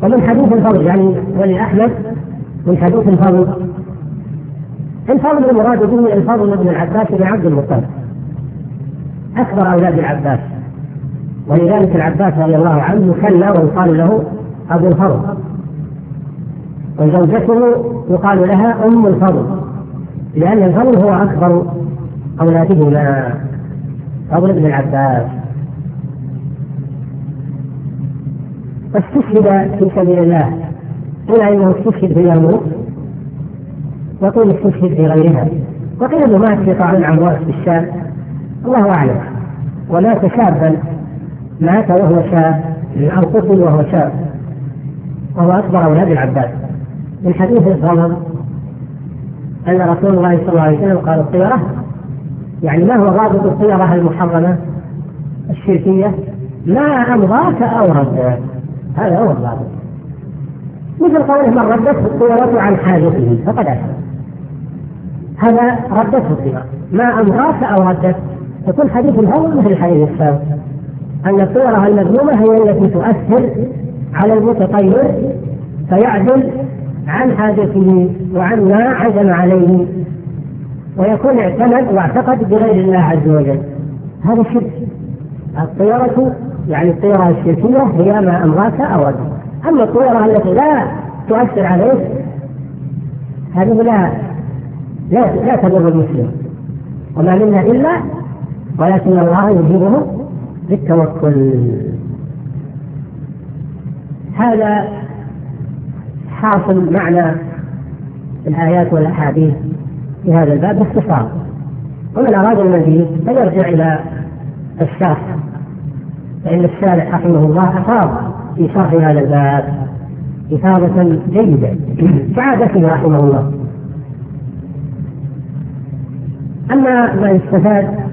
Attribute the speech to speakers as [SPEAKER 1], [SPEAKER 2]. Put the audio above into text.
[SPEAKER 1] ومن حديث الفضل يعني ولأحمد من حديث الفضل المراد به الفضل بن العباس بن عبد المطلب أكبر أولاد العباس، ولذلك العباس رضي الله عنه كلا ويقال له أبو الفضل، وزوجته يقال لها أم الفضل، لأن الفضل هو أكبر أولادهما فضل بن العباس. واستشهد في سبيل الله، قيل إنه استشهد في اليرموك، وقيل استشهد في غيرها، وقيل إنه مات في طاعون عمواس في الشام، الله أعلم. ومات شابا، مات وهو شاب أو قتل وهو شاب، وهو أكبر أولاد العباس. من حديث الفضل أن رسول الله صلى الله عليه وسلم قال الطيرة، يعني ما هو ضابط الطيرة المحرمة الشركية؟ ما أمضاك أو ردك، هذا هو الضابط. مثل قوله من ردته الطيرة عن حاجته فقد أشرك، هذا ردته الطيرة، ما أمضاك أو ردك. يكون حديث الفضل مثل الحديث السابق، أن الطيرة المذمومة هي التي تؤثر على المتطير فيعدل عن حاجته وعن ما عزم عليه، ويكون اعتمد واعتقد بغير الله عز وجل، هذا شرك. الطيرة يعني الطيرة الشركية هي ما أمضاك أو ردك. أما الطيرة التي لا تؤثر عليه هذه لا تضر المسلم، وما منا إلا ولكن الله يجيبه بالتوكل. هذا حاصل معنى الآيات والأحاديث في هذا الباب باختصار، ومن أراد المزيد فيرجع إلى الشرح، فإن الشارح رحمه الله أفاض في شرح هذا الباب إفاضة جيدة كعادته رحمه الله. أما ما يستفاد